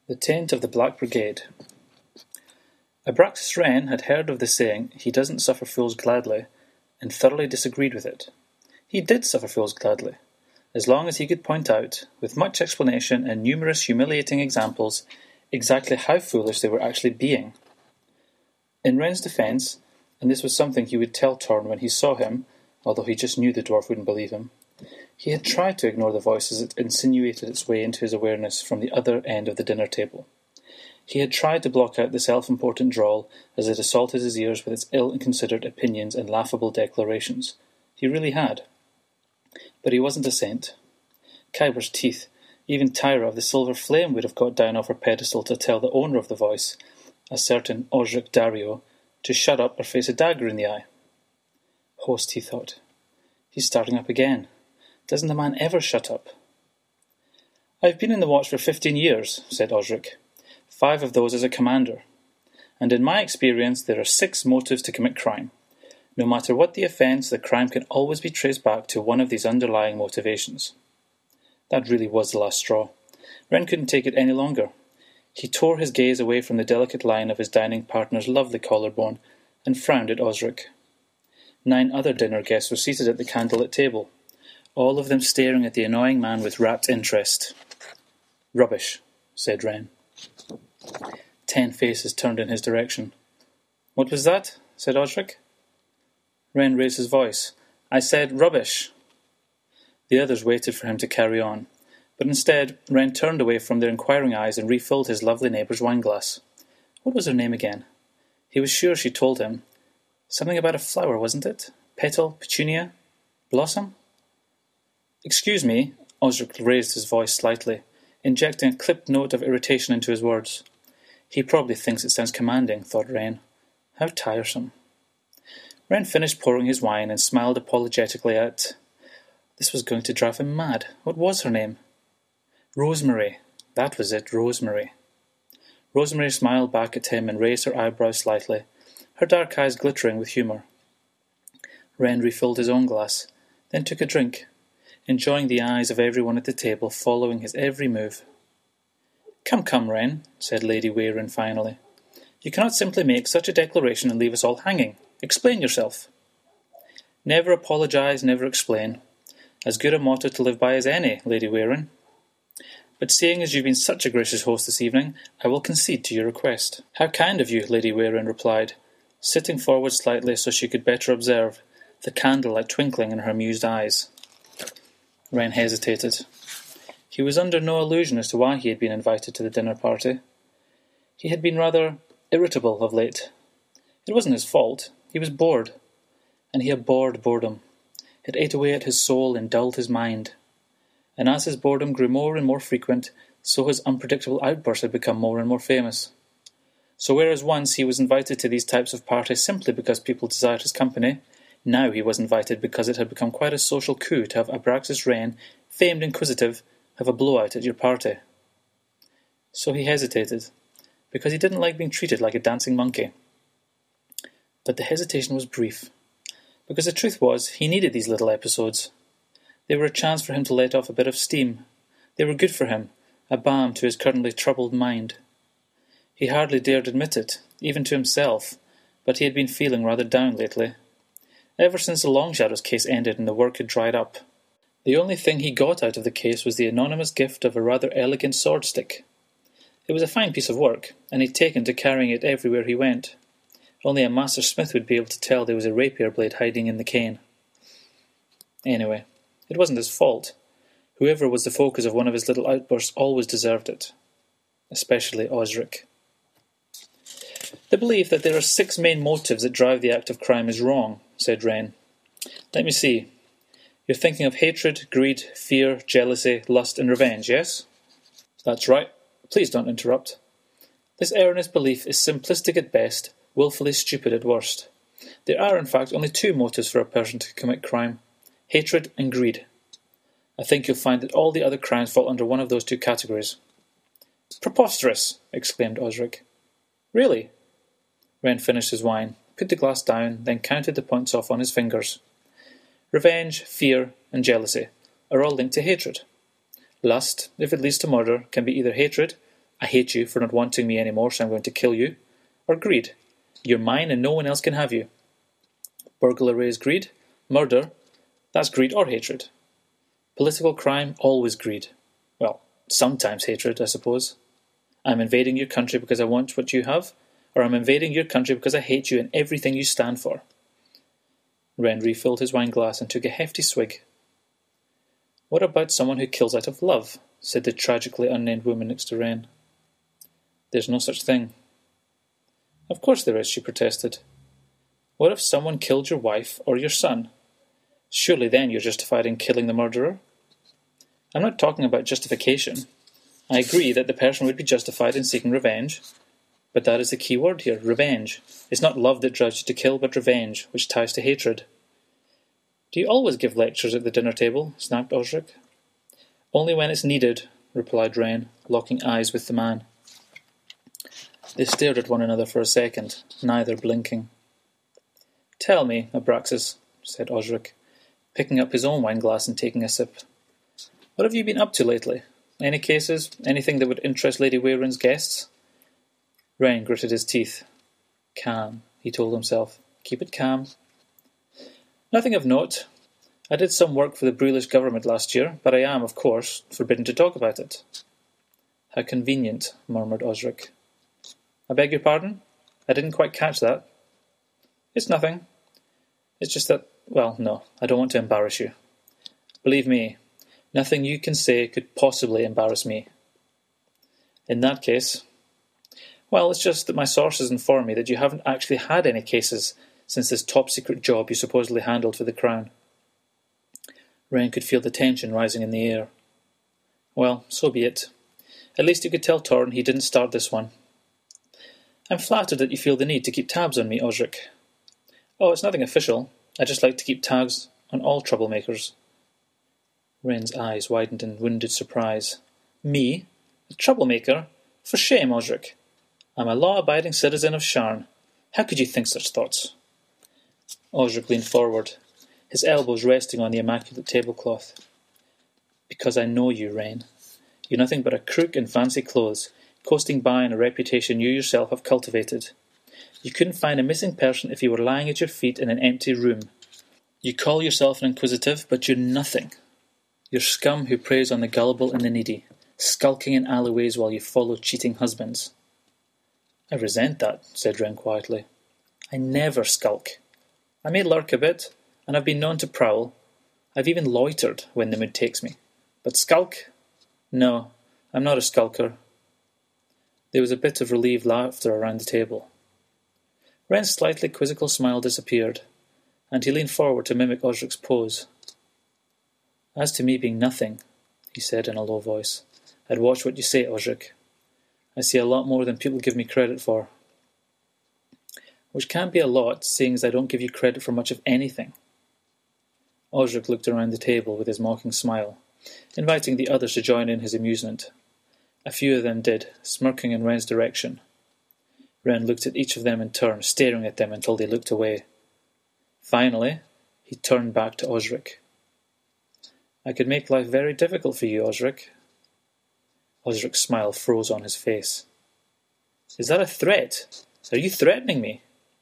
The Taint of the Black Brigade. Abraxas Wren had heard of the saying, "He doesn't suffer fools gladly," and thoroughly disagreed with it. He did suffer fools gladly, as long as he could point out, with much explanation and numerous humiliating examples, exactly how foolish they were actually being. In Wren's defence, and this was something he would tell Torn when he saw him, although he just knew the dwarf wouldn't believe him, he had tried to ignore the voice as it insinuated its way into his awareness from the other end of the dinner table. He had tried to block out the self-important drawl as it assaulted his ears with its ill-considered opinions and laughable declarations. He really had. But he wasn't a saint. Kyber's teeth, even Tyra of the Silver Flame, would have got down off her pedestal to tell the owner of the voice, a certain Osric Dario, to shut up or face a dagger in the eye. Host, he thought. He's starting up again. Doesn't the man ever shut up? "I've been in the watch for 15 years, said Osric. 5 of those as a commander. And in my experience there are 6 motives to commit crime. No matter what the offence, the crime can always be traced back to one of these underlying motivations." That really was the last straw. Wren couldn't take it any longer. He tore his gaze away from the delicate line of his dining partner's lovely collarbone and frowned at Osric. 9 other dinner guests were seated at the candlelit table, all of them staring at the annoying man with rapt interest. "Rubbish," said Wren. 10 faces turned in his direction. "What was that?" said Osric. Wren raised his voice. "I said rubbish." The others waited for him to carry on, but instead Wren turned away from their inquiring eyes and refilled his lovely neighbour's wineglass. What was her name again? He was sure she told him. Something about a flower, wasn't it? Petal, petunia, blossom? "Excuse me," Osric raised his voice slightly, injecting a clipped note of irritation into his words. He probably thinks it sounds commanding, thought Wren. How tiresome. Wren finished pouring his wine and smiled apologetically at... This was going to drive him mad. What was her name? Rosemary. That was it, Rosemary. Rosemary smiled back at him and raised her eyebrows slightly, her dark eyes glittering with humour. Wren refilled his own glass, then took a drink, enjoying the eyes of everyone at the table following his every move. Come, Wren," said Lady Wayron finally. "You cannot simply make such a declaration and leave us all hanging. Explain yourself." "Never apologise, never explain. As good a motto to live by as any, Lady Wayron. But seeing as you've been such a gracious host this evening, I will concede to your request." "How kind of you," Lady Wayron replied, sitting forward slightly so she could better observe, the candlelight twinkling in her amused eyes. Wren hesitated. He was under no illusion as to why he had been invited to the dinner party. He had been rather irritable of late. It wasn't his fault. He was bored. And he abhorred boredom. It ate away at his soul and dulled his mind. And as his boredom grew more and more frequent, so his unpredictable outbursts had become more and more famous. So whereas once he was invited to these types of parties simply because people desired his company, now he was invited because it had become quite a social coup to have Abraxas Wren, famed inquisitive, have a blowout at your party. So he hesitated, because he didn't like being treated like a dancing monkey. But the hesitation was brief, because the truth was he needed these little episodes. They were a chance for him to let off a bit of steam. They were good for him, a balm to his currently troubled mind. He hardly dared admit it, even to himself, but he had been feeling rather down lately. Ever since the Long Shadows case ended and the work had dried up. The only thing he got out of the case was the anonymous gift of a rather elegant sword stick. It was a fine piece of work, and he'd taken to carrying it everywhere he went. Only a master smith would be able to tell there was a rapier blade hiding in the cane. Anyway, it wasn't his fault. Whoever was the focus of one of his little outbursts always deserved it. Especially Osric. "The belief that there are 6 main motives that drive the act of crime is wrong," said Wren. "Let me see. You're thinking of hatred, greed, fear, jealousy, lust, and revenge, yes?" "That's right. Please don't interrupt. This erroneous belief is simplistic at best, willfully stupid at worst. There are, in fact, only 2 motives for a person to commit crime: hatred and greed. I think you'll find that all the other crimes fall under one of those 2 categories." "Preposterous!" exclaimed Osric. "Really?" Wren finished his wine, put the glass down, then counted the points off on his fingers. "Revenge, fear, and jealousy are all linked to hatred. Lust, if it leads to murder, can be either hatred, I hate you for not wanting me anymore, so I'm going to kill you. Or greed. You're mine and no one else can have you. Burglary is greed. Murder, that's greed or hatred. Political crime, always greed. Well, sometimes hatred, I suppose. I'm invading your country because I want what you have, or I'm invading your country because I hate you and everything you stand for. Wren refilled his wine glass and took a hefty swig. What about someone who kills out of love? Said the tragically unnamed woman next to Wren. There's no such thing. Of course there is, she protested. What if someone killed your wife or your son? Surely then you're justified in killing the murderer? I'm not talking about justification. I agree that the person would be justified in seeking revenge, but that is the key word here, revenge. It's not love that drives you to kill, but revenge, which ties to hatred. Do you always give lectures at the dinner table? Snapped Osric. Only when it's needed, replied Wren, locking eyes with the man. They stared at one another for a second, neither blinking. Tell me, Abraxas, said Osric, picking up his own wine-glass and taking a sip. What have you been up to lately? Any cases? Anything that would interest Lady Wayrun's guests? Wren gritted his teeth. Calm, he told himself. Keep it calm. Nothing of note. I did some work for the British government last year, but I am, of course, forbidden to talk about it. How convenient, murmured Osric. I beg your pardon? I didn't quite catch that. It's nothing. It's just that, well, no, I don't want to embarrass you. Believe me, nothing you can say could possibly embarrass me. In that case, well, it's just that my sources inform me that you haven't actually had any cases since this top-secret job you supposedly handled for the Crown. Wren could feel the tension rising in the air. Well, so be it. At least you could tell Torn he didn't start this one. I'm flattered that you feel the need to keep tabs on me, Osric. Oh, it's nothing official. I just like to keep tabs on all troublemakers. Wren's eyes widened in wounded surprise. Me? A troublemaker? For shame, Osric. I'm a law-abiding citizen of Sharn. How could you think such thoughts? Osric leaned forward, his elbows resting on the immaculate tablecloth. Because I know you, Wren. You're nothing but a crook in fancy clothes, coasting by on a reputation you yourself have cultivated. You couldn't find a missing person if he were lying at your feet in an empty room. You call yourself an inquisitive, but you're nothing. You're scum who preys on the gullible and the needy, skulking in alleyways while you follow cheating husbands. I resent that, said Wren quietly. I never skulk. I may lurk a bit, and I've been known to prowl. I've even loitered when the mood takes me. But skulk? No, I'm not a skulker. There was a bit of relieved laughter around the table. Wren's slightly quizzical smile disappeared, and he leaned forward to mimic Osric's pose. As to me being nothing, he said in a low voice, I'd watch what you say, Osric. I see a lot more than people give me credit for. Which can't be a lot, seeing as I don't give you credit for much of anything. Osric looked around the table with his mocking smile, inviting the others to join in his amusement. A few of them did, smirking in Wren's direction. Wren looked at each of them in turn, staring at them until they looked away. Finally, he turned back to Osric. I could make life very difficult for you, Osric. Osric's smile froze on his face. Is that a threat? Are you threatening me?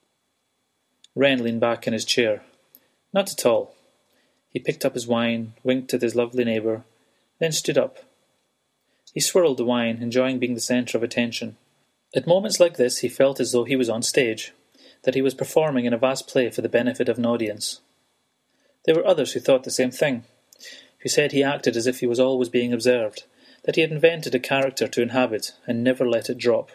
Wren leaned back in his chair. Not at all. He picked up his wine, winked at his lovely neighbour, then stood up. He swirled the wine, enjoying being the centre of attention. At moments like this he felt as though he was on stage, that he was performing in a vast play for the benefit of an audience. There were others who thought the same thing, who said he acted as if he was always being observed, that he had invented a character to inhabit and never let it drop.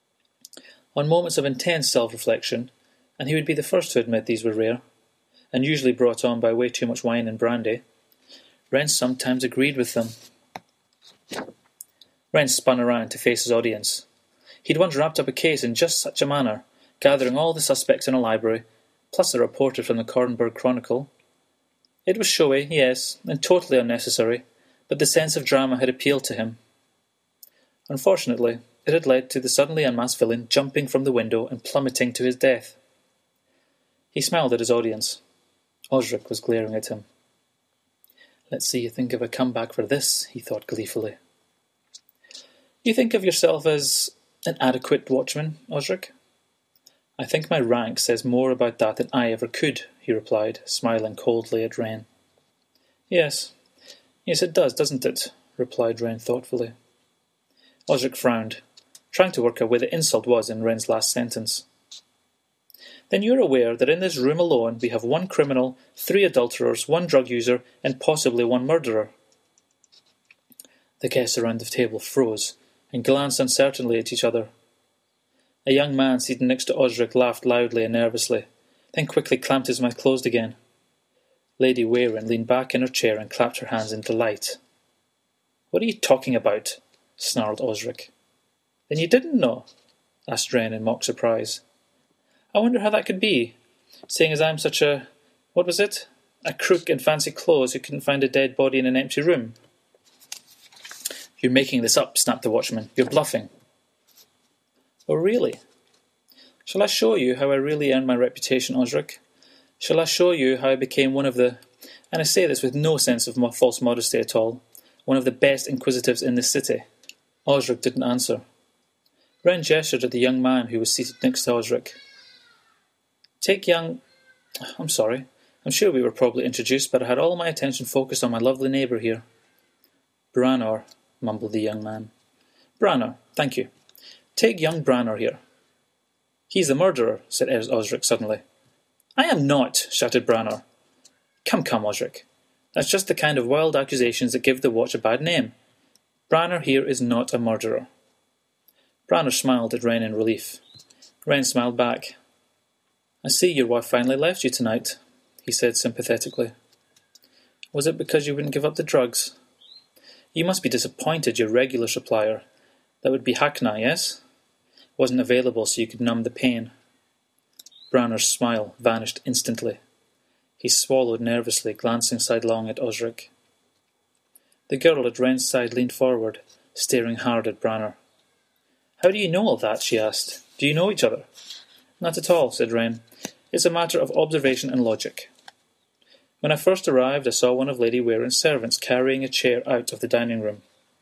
On moments of intense self-reflection, and he would be the first to admit these were rare, and usually brought on by way too much wine and brandy, Wren sometimes agreed with them. Wren spun around to face his audience. He'd once wrapped up a case in just such a manner, gathering all the suspects in a library, plus a reporter from the Cornburg Chronicle. It was showy, yes, and totally unnecessary, but the sense of drama had appealed to him. Unfortunately, it had led to the suddenly unmasked villain jumping from the window and plummeting to his death. He smiled at his audience. Osric was glaring at him. Let's see you think of a comeback for this, he thought gleefully. You think of yourself as an adequate watchman, Osric? I think my rank says more about that than I ever could, he replied, smiling coldly at Wren. Yes, it does, doesn't it? Replied Wren thoughtfully. Osric frowned, trying to work out where the insult was in Wren's last sentence. Then you're aware that in this room alone we have 1 criminal, 3 adulterers, 1 drug user, and possibly 1 murderer. The guests around the table froze and glanced uncertainly at each other. A young man seated next to Osric laughed loudly and nervously, then quickly clamped his mouth closed again. Lady Wayran leaned back in her chair and clapped her hands in delight. "What are you talking about?" snarled Osric. "Then you didn't know?" asked Wren in mock surprise. "I wonder how that could be, seeing as I'm such a... what was it? A crook in fancy clothes who couldn't find a dead body in an empty room." "You're making this up," snapped the watchman. "You're bluffing." "Oh, really? Shall I show you how I really earned my reputation, Osric? Shall I show you how I became one of the, and I say this with no sense of false modesty at all, one of the best inquisitives in this city?" Osric didn't answer. Wren gestured at the young man who was seated next to Osric. I'm sorry. I'm sure we were probably introduced, but I had all my attention focused on my lovely neighbour here." "Branor," mumbled the young man. "Branor, thank you. Take young Branor here." "He's the murderer," said Osric suddenly. "I am not," shouted Branor. Come, Osric. That's just the kind of wild accusations that give the watch a bad name. Branor here is not a murderer." Branor smiled at Wren in relief. Wren smiled back. "I see your wife finally left you tonight," he said sympathetically. "Was it because you wouldn't give up the drugs? You must be disappointed your regular supplier, that would be Hackna, yes, wasn't available so you could numb the pain." Branor's smile vanished instantly. He swallowed nervously, glancing sidelong at Osric. The girl at Wren's side leaned forward, staring hard at Branor. "How do you know all that?" she asked. "Do you know each other?" "Not at all," said Wren. "It's a matter of observation and logic. When I first arrived, I saw one of Lady Wayran's servants carrying a chair out of the dining room.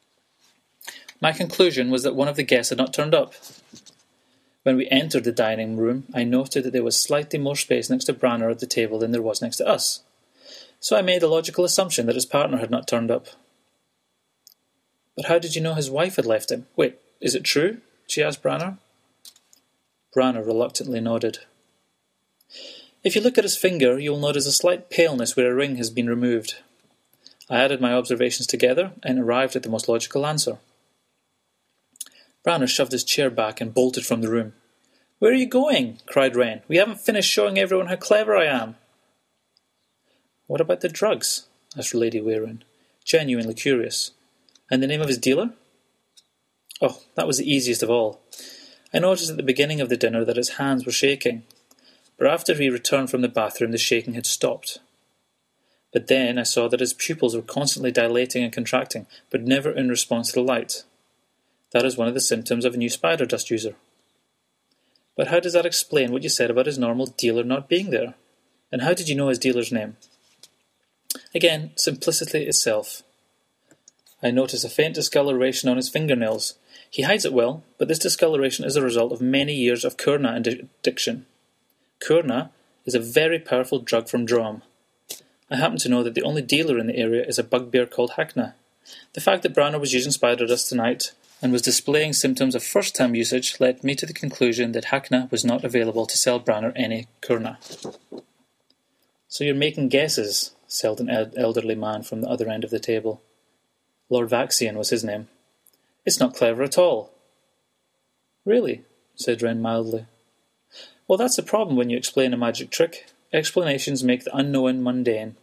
My conclusion was that one of the guests had not turned up. When we entered the dining room, I noted that there was slightly more space next to Branor at the table than there was next to us. So I made the logical assumption that his partner had not turned up." "But how did you know his wife had left him? Wait, is it true?" she asked Branor. Branor reluctantly nodded. "If you look at his finger, you will notice a slight paleness where a ring has been removed. I added my observations together and arrived at the most logical answer." Branor shoved his chair back and bolted from the room. "Where are you going?" cried Wren. "We haven't finished showing everyone how clever I am." "What about the drugs?" asked Lady Wayran, genuinely curious. "And the name of his dealer?" "Oh, that was the easiest of all. I noticed at the beginning of the dinner that his hands were shaking, but after he returned from the bathroom the shaking had stopped. But then I saw that his pupils were constantly dilating and contracting, but never in response to the light. That is one of the symptoms of a new spider dust user." "But how does that explain what you said about his normal dealer not being there? And how did you know his dealer's name?" "Again, simplicity itself. I notice a faint discoloration on his fingernails. He hides it well, but this discoloration is a result of many years of Kurna addiction. Kurna is a very powerful drug from Drom. I happen to know that the only dealer in the area is a bugbear called Hackna. The fact that Branor was using spider dust tonight and was displaying symptoms of first-time usage led me to the conclusion that Hackna was not available to sell Branor any Kurna." "So you're making guesses," said an elderly man from the other end of the table. Lord Vaxian was his name. "It's not clever at all." "Really?" said Wren mildly. "Well, that's the problem when you explain a magic trick. Explanations make the unknown mundane."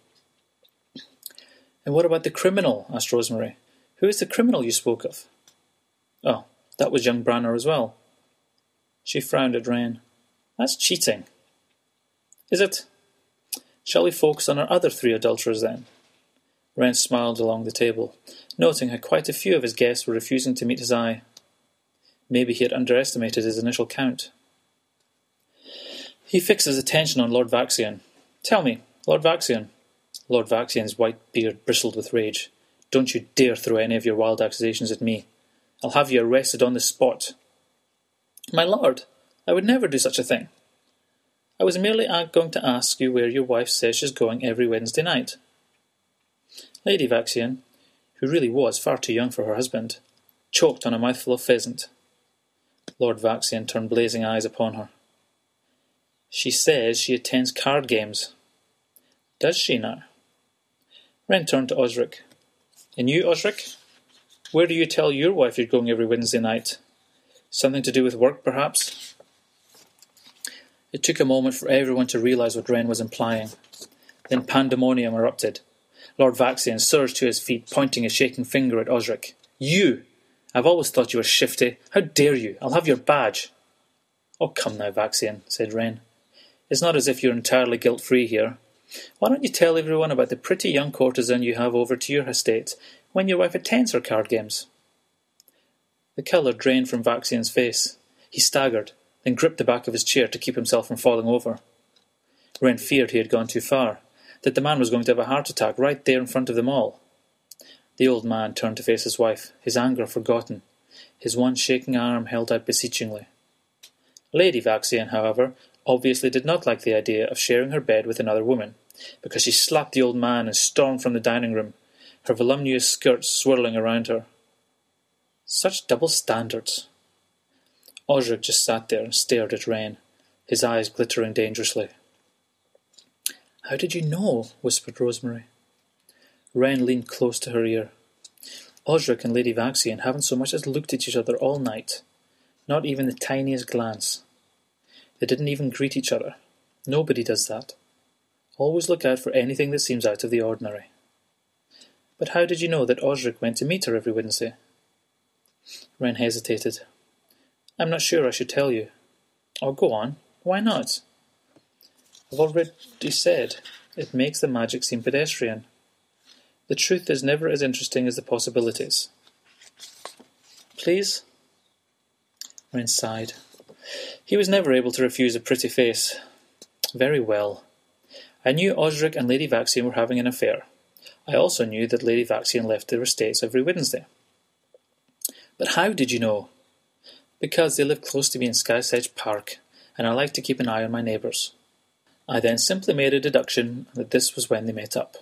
"And what about the criminal?" asked Rosemary. "Who is the criminal you spoke of?" "Oh, that was young Branor as well." She frowned at Wren. "That's cheating." "Is it? Shall we focus on our other 3 adulterers then?" Wren smiled along the table, noting how quite a few of his guests were refusing to meet his eye. Maybe he had underestimated his initial count. He fixed his attention on Lord Vaxian. "Tell me, Lord Vaxian." Lord Vaxian's white beard bristled with rage. "Don't you dare throw any of your wild accusations at me. I'll have you arrested on the spot." "My lord, I would never do such a thing. I was merely going to ask you where your wife says she's going every Wednesday night." Lady Vaxian, who really was far too young for her husband, choked on a mouthful of pheasant. Lord Vaxian turned blazing eyes upon her. "She says she attends card games." "Does she now?" Wren turned to Osric. "And you, Osric? Where do you tell your wife you're going every Wednesday night? Something to do with work, perhaps?" It took a moment for everyone to realise what Wren was implying. Then pandemonium erupted. Lord Vaxian surged to his feet, pointing a shaking finger at Osric. "You! I've always thought you were shifty. How dare you? I'll have your badge." "Oh, come now, Vaxian," said Wren. "It's not as if you're entirely guilt-free here. Why don't you tell everyone about the pretty young courtesan you have over to your estate when your wife attends her card games?" The colour drained from Vaxian's face. He staggered, then gripped the back of his chair to keep himself from falling over. Wren feared he had gone too far, that the man was going to have a heart attack right there in front of them all. The old man turned to face his wife, his anger forgotten, his one shaking arm held out beseechingly. Lady Vaxian, however, obviously did not like the idea of sharing her bed with another woman, because she slapped the old man and stormed from the dining room, her voluminous skirts swirling around her. Such double standards. Osric just sat there and stared at Wren, his eyes glittering dangerously. "How did you know?" whispered Rosemary. Wren leaned close to her ear. "Osric and Lady Vaxian haven't so much as looked at each other all night, not even the tiniest glance. They didn't even greet each other. Nobody does that. Always look out for anything that seems out of the ordinary." "But how did you know that Osric went to meet her every Wednesday?" Wren hesitated. "I'm not sure I should tell you." "Oh, go on. Why not?" "I've already said it makes the magic seem pedestrian. The truth is never as interesting as the possibilities." "Please?" Wren sighed. He was never able to refuse a pretty face. "Very well. I knew Osric and Lady Vaxian were having an affair. I also knew that Lady Vaxian left their estates every Wednesday." "But how did you know?" "Because they live close to me in Skysedge Park, and I like to keep an eye on my neighbours. I then simply made a deduction that this was when they met up."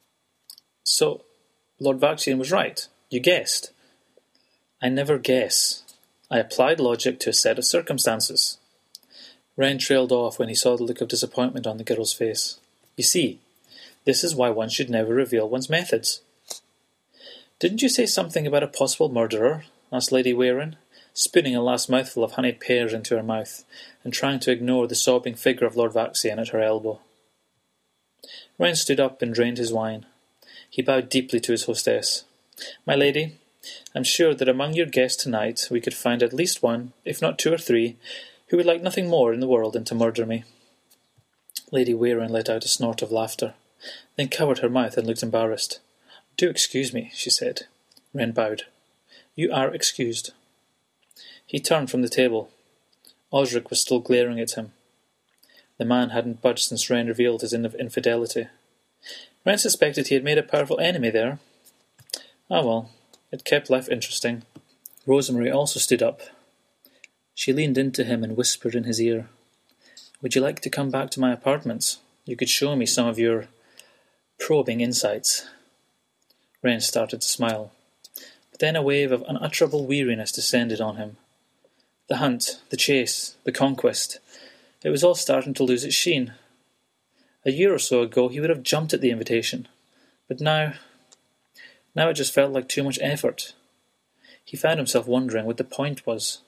"So, Lord Vaxian was right. You guessed." "I never guess. I applied logic to a set of circumstances." Wren trailed off when he saw the look of disappointment on the girl's face. "You see, this is why one should never reveal one's methods." "Didn't you say something about a possible murderer?" asked Lady Weyran, spooning a last mouthful of honeyed pears into her mouth, and trying to ignore the sobbing figure of Lord Vaxian at her elbow. Wren stood up and drained his wine. He bowed deeply to his hostess. "My lady, I'm sure that among your guests tonight we could find at least one, if not two or three, who would like nothing more in the world than to murder me." Lady Weyran let out a snort of laughter, then covered her mouth and looked embarrassed. "Do excuse me," she said. Wren bowed. "You are excused." He turned from the table. Osric was still glaring at him. The man hadn't budged since Wren revealed his infidelity. Wren suspected he had made a powerful enemy there. Ah well, it kept life interesting. Rosemary also stood up. She leaned into him and whispered in his ear, "Would you like to come back to my apartments? You could show me some of your probing insights." Wren started to smile, but then a wave of unutterable weariness descended on him. The hunt, the chase, the conquest, it was all starting to lose its sheen. A year or so ago he would have jumped at the invitation, but now it just felt like too much effort. He found himself wondering what the point was.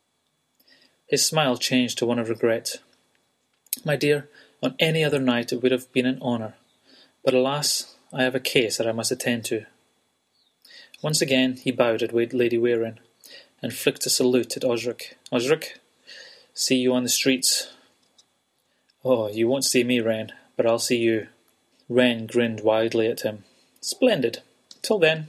His smile changed to one of regret. "My dear, on any other night it would have been an honour, but alas, I have a case that I must attend to." Once again he bowed at Lady Weyran, and flicked a salute at Osric. "Osric, see you on the streets." "Oh, you won't see me, Wren, but I'll see you." Wren grinned widely at him. "Splendid. Till then."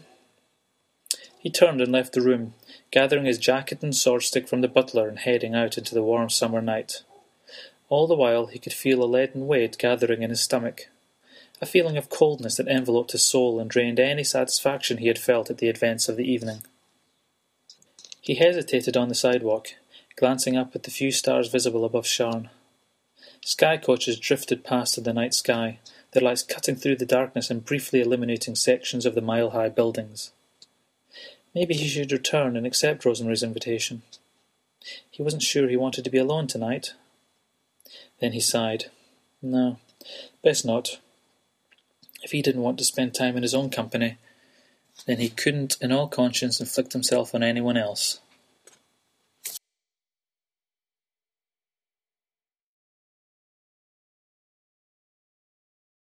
He turned and left the room, gathering his jacket and swordstick from the butler and heading out into the warm summer night. All the while he could feel a leaden weight gathering in his stomach, a feeling of coldness that enveloped his soul and drained any satisfaction he had felt at the events of the evening. He hesitated on the sidewalk, glancing up at the few stars visible above Sharn. Sky coaches drifted past in the night sky, their lights cutting through the darkness and briefly illuminating sections of the mile-high buildings. Maybe he should return and accept Rosemary's invitation. He wasn't sure he wanted to be alone tonight. Then he sighed. No, best not. If he didn't want to spend time in his own company, then he couldn't in all conscience inflict himself on anyone else.